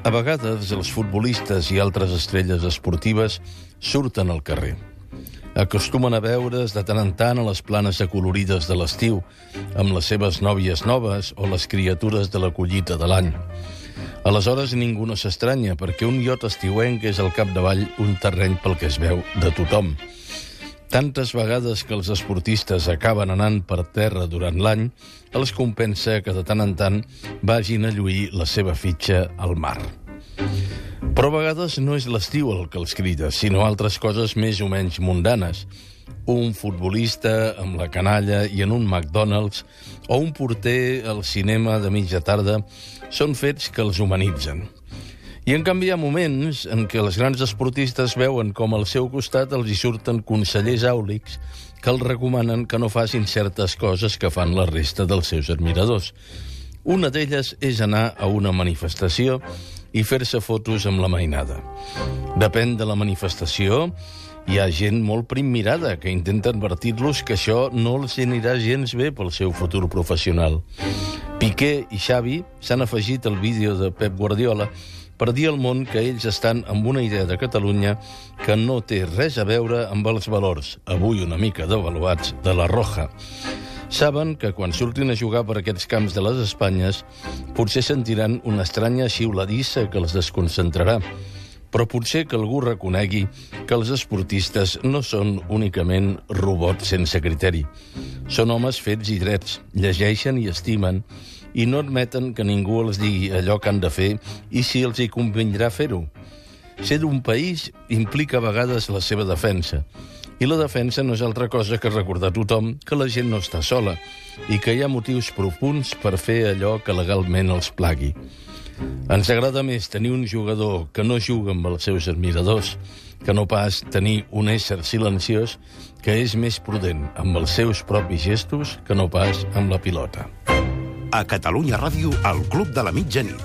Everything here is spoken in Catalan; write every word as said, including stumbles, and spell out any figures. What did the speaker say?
A vegades els futbolistes i altres estrelles esportives surten al carrer. Acostumen a veure's de tant en tant a les planes acolorides de l'estiu, amb les seves nòvies noves o les criatures de la collita de l'any. Aleshores ningú no s'estranya, perquè un iot estiuenc és al capdavall un terreny pel que es veu de tothom. Tantes vegades que els esportistes acaben anant per terra durant l'any, els compensa que de tant en tant vagin a lluir la seva fitxa al mar. Però a vegades no és l'estiu el que els crida, sinó altres coses més o menys mundanes. Un futbolista amb la canalla i en un McDonald's, o un porter al cinema de mitja tarda, són fets que els humanitzen. I en canvi hi ha moments en què els grans esportistes veuen com al seu costat els hi surten consellers àulics que els recomanen que no facin certes coses que fan la resta dels seus admiradors. Una d'elles és anar a una manifestació i fer-se fotos amb la mainada. Depèn de la manifestació, hi ha gent molt primmirada que intenta advertir-los que això no els anirà gens bé pel seu futur professional. Piqué i Xavi s'han afegit al vídeo de Pep Guardiola per dir al món que ells estan amb una idea de Catalunya que no té res a veure amb els valors, avui una mica devaluats, de la Roja. Saben que quan surtin a jugar per aquests camps de les Espanyes potser sentiran una estranya xiuladissa que els desconcentrarà, però potser que algú reconegui que els esportistes no són únicament robots sense criteri. Són homes fets i drets, llegeixen i estimen, i no admeten que ningú els digui allò que han de fer i si els hi convindrà fer-ho. Ser d'un país implica a vegades la seva defensa, i la defensa no és altra cosa que recordar a tothom que la gent no està sola i que hi ha motius profunds per fer allò que legalment els plagui. Ens agrada més tenir un jugador que no juga amb els seus admiradors que no pas tenir un ésser silenciós que és més prudent amb els seus propis gestos que no pas amb la pilota. A Catalunya Ràdio, el Club de la Mitjanit.